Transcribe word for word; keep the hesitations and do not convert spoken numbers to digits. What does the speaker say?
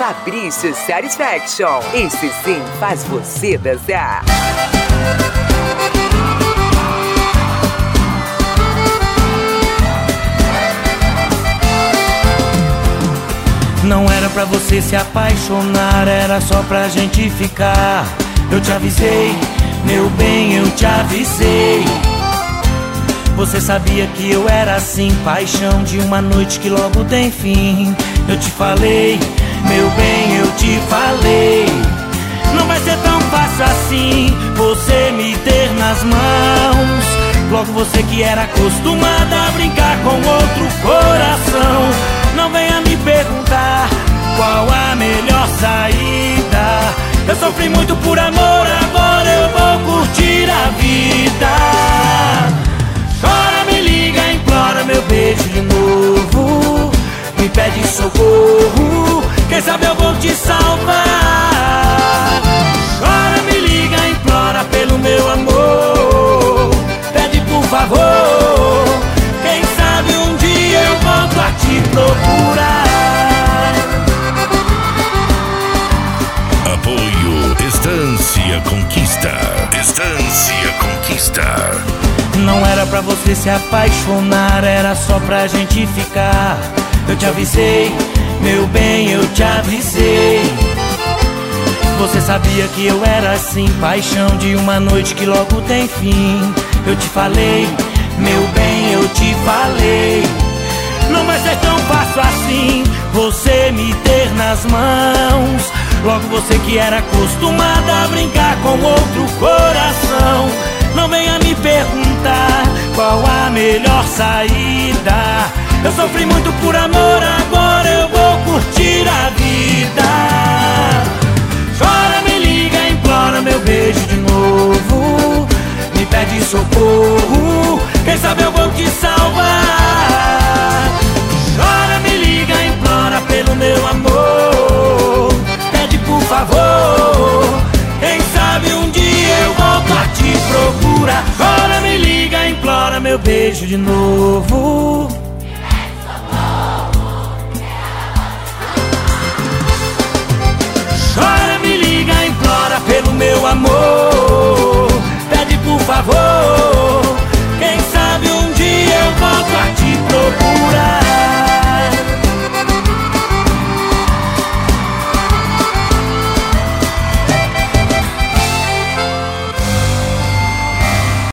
Fabrício Satisfaction. Esse sim faz você dançar. Não era pra você se apaixonar, era só pra gente ficar. Eu te avisei, meu bem, eu te avisei. Você sabia que eu era assim, paixão de uma noite que logo tem fim. Eu te falei, meu bem, eu te falei. Não vai ser tão fácil assim você me ter nas mãos. Logo você que era acostumada a brincar com outro coração. Não venha me perguntar qual a melhor saída. Eu sofri muito por amor, agora eu vou curtir a vida. Chora, me liga, implora meu beijo de novo. Me pede socorro, quem sabe eu vou te salvar. Chora, me liga, implora pelo meu amor. Pede por favor, quem sabe um dia eu volto a te procurar. Apoio Estância Conquista. Estância Conquista. Não era pra você se apaixonar, era só pra gente ficar. Eu te avisei, meu bem, eu te avisei. Você sabia que eu era assim, paixão de uma noite que logo tem fim. Eu te falei, meu bem, eu te falei. Não vai ser tão fácil assim você me ter nas mãos. Logo você que era acostumada a brincar com outro coração. Não venha me perguntar qual a melhor saída. Eu sofri muito por amor, agora eu vou curtir a vida. Chora, me liga, implora meu beijo de novo. Me pede socorro, quem sabe eu vou te salvar. Chora, me liga, implora pelo meu amor. Pede por favor, quem sabe um dia eu volto a te procurar. Chora, me liga, implora meu beijo de novo. Chora, me liga, implora pelo meu amor. Pede por favor,